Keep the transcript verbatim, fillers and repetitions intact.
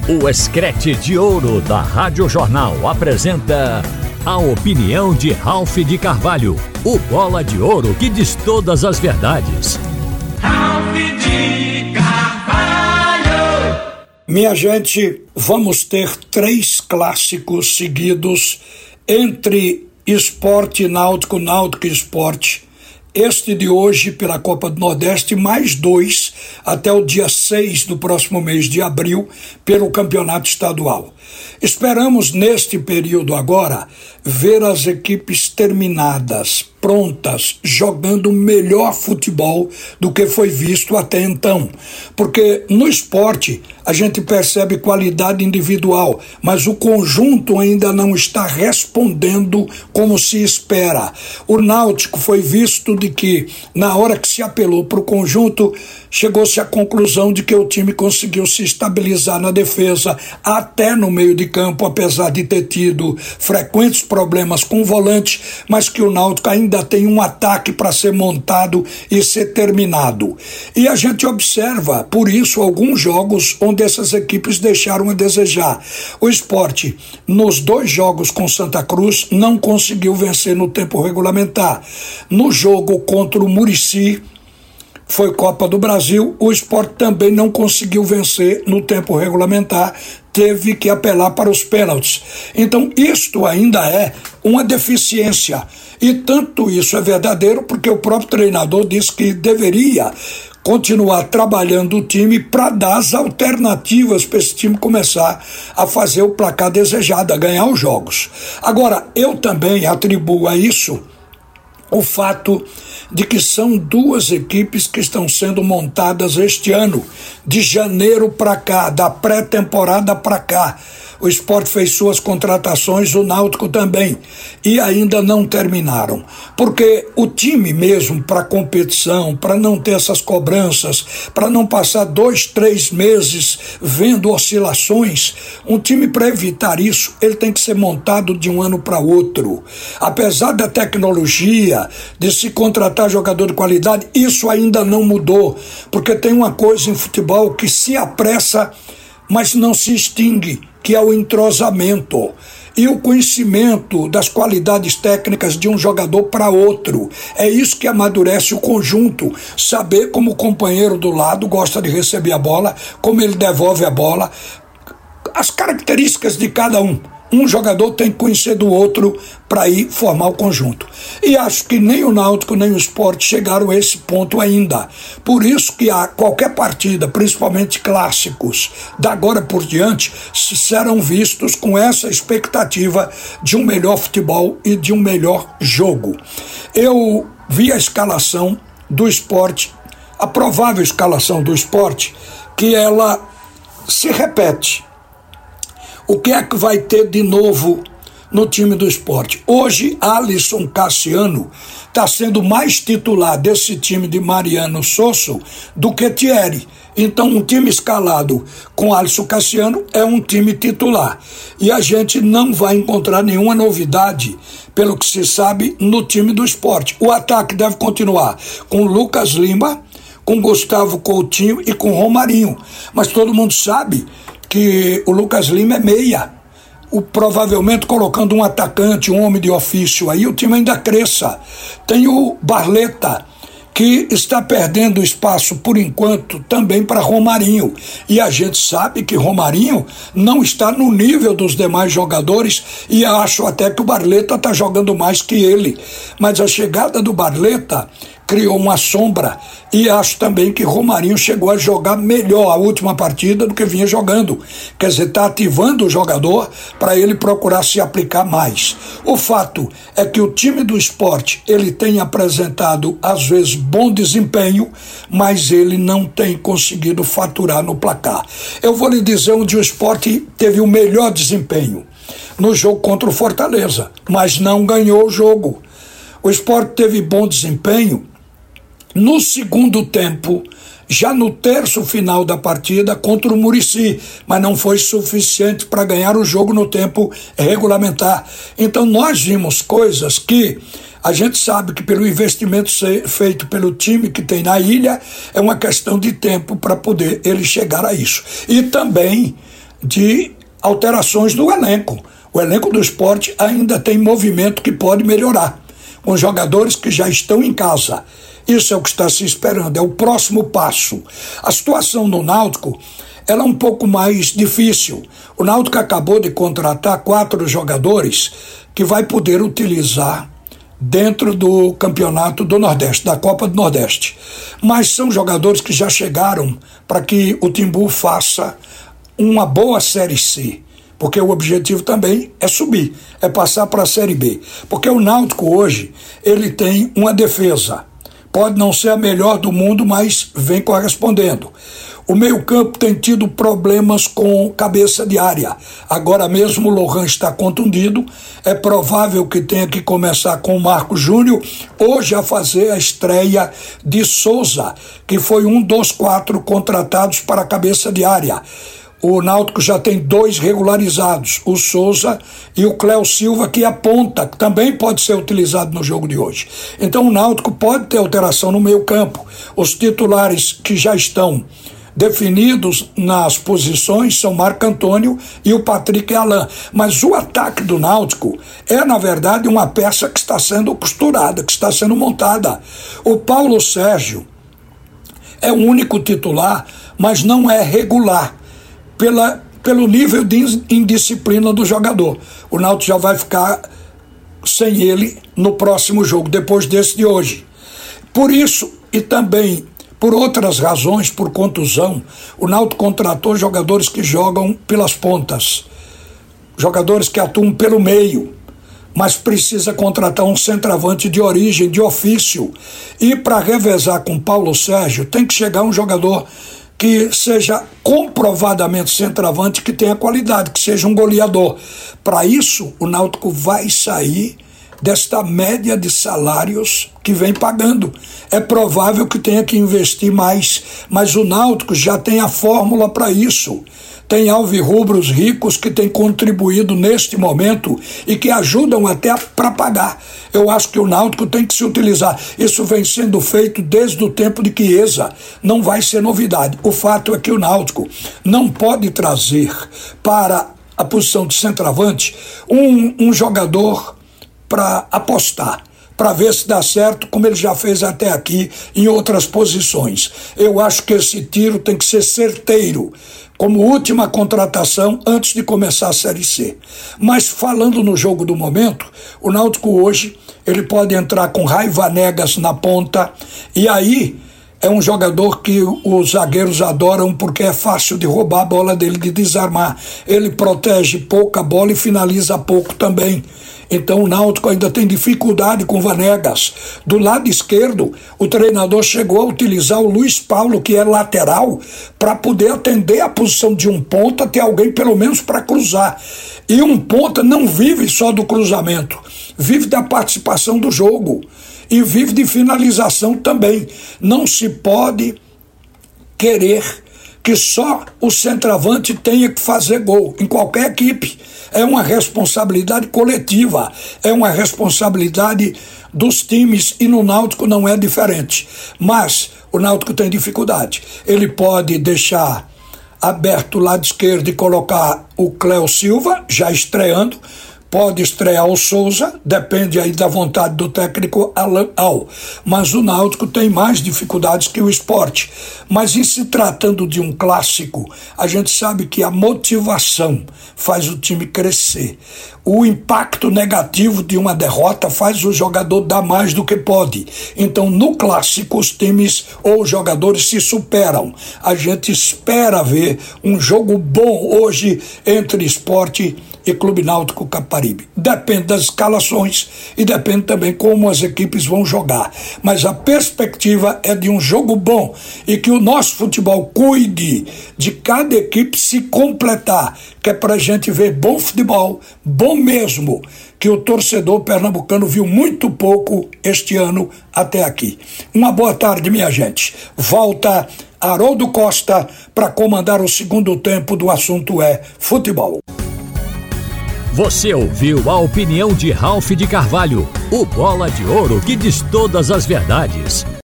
O Escrete de Ouro da Rádio Jornal apresenta a opinião de Ralph de Carvalho, o bola de ouro que diz todas as verdades. Ralph de Carvalho. Minha gente, vamos ter três clássicos seguidos entre Sport e Náutico, Náutico e Sport. Este de hoje pela Copa do Nordeste, mais dois até o dia seis do próximo mês de abril pelo Campeonato Estadual. Esperamos neste período agora ver as equipes terminadas, prontas, jogando melhor futebol do que foi visto até então. Porque no esporte a gente percebe qualidade individual, mas o conjunto ainda não está respondendo como se espera. O Náutico foi visto de que, na hora que se apelou para o conjunto, chegou-se à conclusão de que o time conseguiu se estabilizar na defesa, até no meio de campo, apesar de ter tido frequentes problemas com o volante, mas que o Náutico ainda tem um ataque para ser montado e ser terminado. E a gente observa, por isso, alguns jogos onde essas equipes deixaram a desejar. O Sport, nos dois jogos com Santa Cruz, não conseguiu vencer no tempo regulamentar. No jogo contra o Murici, foi Copa do Brasil, o Sport também não conseguiu vencer no tempo regulamentar, teve que apelar para os pênaltis. Então isto ainda é uma deficiência, e tanto isso é verdadeiro porque o próprio treinador disse que deveria continuar trabalhando o time para dar as alternativas para esse time começar a fazer o placar desejado, a ganhar os jogos. Agora, eu também atribuo a isso o fato de que são duas equipes que estão sendo montadas este ano, de janeiro para cá, da pré-temporada para cá. O Sport fez suas contratações, o Náutico também, e ainda não terminaram. Porque o time mesmo, para competição, para não ter essas cobranças, para não passar dois, três meses vendo oscilações, um time, para evitar isso, ele tem que ser montado de um ano para outro. Apesar da tecnologia, de se contratar jogador de qualidade, isso ainda não mudou, porque tem uma coisa em futebol que se apressa, mas não se extingue, que é o entrosamento e o conhecimento das qualidades técnicas de um jogador para outro. É isso que amadurece o conjunto, saber como o companheiro do lado gosta de receber a bola, como ele devolve a bola, as características de cada um. Um jogador tem que conhecer do outro para ir formar o conjunto. E acho que nem o Náutico nem o Sport chegaram a esse ponto ainda. Por isso que a qualquer partida, principalmente clássicos, da agora por diante, serão vistos com essa expectativa de um melhor futebol e de um melhor jogo. Eu vi a escalação do Sport, a provável escalação do Sport, que ela se repete. O que é que vai ter de novo no time do Sport? Hoje, Alisson Cassiano está sendo mais titular desse time de Mariano Sosso do que Thierry. Então, um time escalado com Alisson Cassiano é um time titular. E a gente não vai encontrar nenhuma novidade, pelo que se sabe, no time do Sport. O ataque deve continuar com Lucas Lima, com Gustavo Coutinho e com Romarinho. Mas todo mundo sabe que o Lucas Lima é meia, o, provavelmente colocando um atacante, um homem de ofício aí, o time ainda cresça. Tem o Barleta, que está perdendo espaço por enquanto também para Romarinho, e a gente sabe que Romarinho não está no nível dos demais jogadores, e acho até que o Barleta está jogando mais que ele, mas a chegada do Barleta criou uma sombra, e acho também que Romarinho chegou a jogar melhor a última partida do que vinha jogando. Quer dizer, está ativando o jogador para ele procurar se aplicar mais. O fato é que o time do Sport, ele tem apresentado às vezes bom desempenho, mas ele não tem conseguido faturar no placar. Eu vou lhe dizer onde o Sport teve o melhor desempenho: no jogo contra o Fortaleza, mas não ganhou o jogo. O Sport teve bom desempenho no segundo tempo, já no terço final da partida contra o Murici, mas não foi suficiente para ganhar o jogo no tempo regulamentar. Então nós vimos coisas que a gente sabe que pelo investimento feito pelo time que tem na ilha, é uma questão de tempo para poder ele chegar a isso. E também de alterações no elenco. O elenco do Sport ainda tem movimento que pode melhorar, com jogadores que já estão em casa. Isso é o que está se esperando, é o próximo passo. A situação no Náutico, ela é um pouco mais difícil. O Náutico acabou de contratar quatro jogadores que vai poder utilizar dentro do campeonato do Nordeste, da Copa do Nordeste. Mas são jogadores que já chegaram para que o Timbu faça uma boa Série C, porque o objetivo também é subir, é passar para a Série B. Porque o Náutico hoje, ele tem uma defesa, pode não ser a melhor do mundo, mas vem correspondendo. O meio-campo tem tido problemas com cabeça de área. Agora mesmo o Lohan está contundido. É provável que tenha que começar com o Marco Júnior hoje a fazer a estreia de Souza, que foi um dos quatro contratados para a cabeça de área. O Náutico já tem dois regularizados, o Souza e o Cléo Silva, que aponta, que também pode ser utilizado no jogo de hoje. Então o Náutico pode ter alteração no meio-campo. Os titulares que já estão definidos nas posições são Marco Antônio e o Patrick Alain. Mas o ataque do Náutico é, na verdade, uma peça que está sendo costurada, que está sendo montada. O Paulo Sérgio é o único titular, mas não é regular, pela, pelo nível de indisciplina do jogador. O Náutico já vai ficar sem ele no próximo jogo, depois desse de hoje. Por isso, e também por outras razões, por contusão, o Náutico contratou jogadores que jogam pelas pontas, jogadores que atuam pelo meio, mas precisa contratar um centroavante de origem, de ofício. E para revezar com Paulo Sérgio, tem que chegar um jogador que seja comprovadamente centroavante, que tenha qualidade, que seja um goleador. Para isso, o Náutico vai sair desta média de salários que vem pagando. É provável que tenha que investir mais, mas o Náutico já tem a fórmula para isso. Tem alvirrubros ricos que têm contribuído neste momento e que ajudam até para pagar. Eu acho que o Náutico tem que se utilizar. Isso vem sendo feito desde o tempo de Chiesa. Não vai ser novidade. O fato é que o Náutico não pode trazer para a posição de centroavante um, um jogador para apostar, para ver se dá certo, como ele já fez até aqui em outras posições. Eu acho que esse tiro tem que ser certeiro, como última contratação antes de começar a Série C. Mas falando no jogo do momento, o Náutico hoje ele pode entrar com Raiva Negas na ponta, e aí é um jogador que os zagueiros adoram porque é fácil de roubar a bola dele, de desarmar. Ele protege pouco a bola e finaliza pouco também. Então o Náutico ainda tem dificuldade com Vanegas. Do lado esquerdo, o treinador chegou a utilizar o Luiz Paulo, que é lateral, para poder atender a posição de um ponta, ter alguém pelo menos para cruzar. E um ponta não vive só do cruzamento, vive da participação do jogo e vive de finalização também. Não se pode querer que só o centroavante tenha que fazer gol em qualquer equipe. É uma responsabilidade coletiva, é uma responsabilidade dos times, e no Náutico não é diferente. Mas o Náutico tem dificuldade. Ele pode deixar aberto o lado esquerdo e colocar o Cléo Silva, já estreando. Pode estrear o Souza, depende aí da vontade do técnico Alan Al. Mas o Náutico tem mais dificuldades que o Sport. Mas em se tratando de um clássico, a gente sabe que a motivação faz o time crescer. O impacto negativo de uma derrota faz o jogador dar mais do que pode. Então, no clássico, os times ou os jogadores se superam. A gente espera ver um jogo bom hoje entre Sport e Clube Náutico Caparibe. Depende das escalações e depende também como as equipes vão jogar. Mas a perspectiva é de um jogo bom e que o nosso futebol cuide de cada equipe se completar, que é para a gente ver bom futebol, bom mesmo, que o torcedor pernambucano viu muito pouco este ano até aqui. Uma boa tarde, minha gente. Volta Haroldo Costa para comandar o segundo tempo do Assunto é Futebol. Você ouviu a opinião de Ralph de Carvalho, o bola de ouro que diz todas as verdades.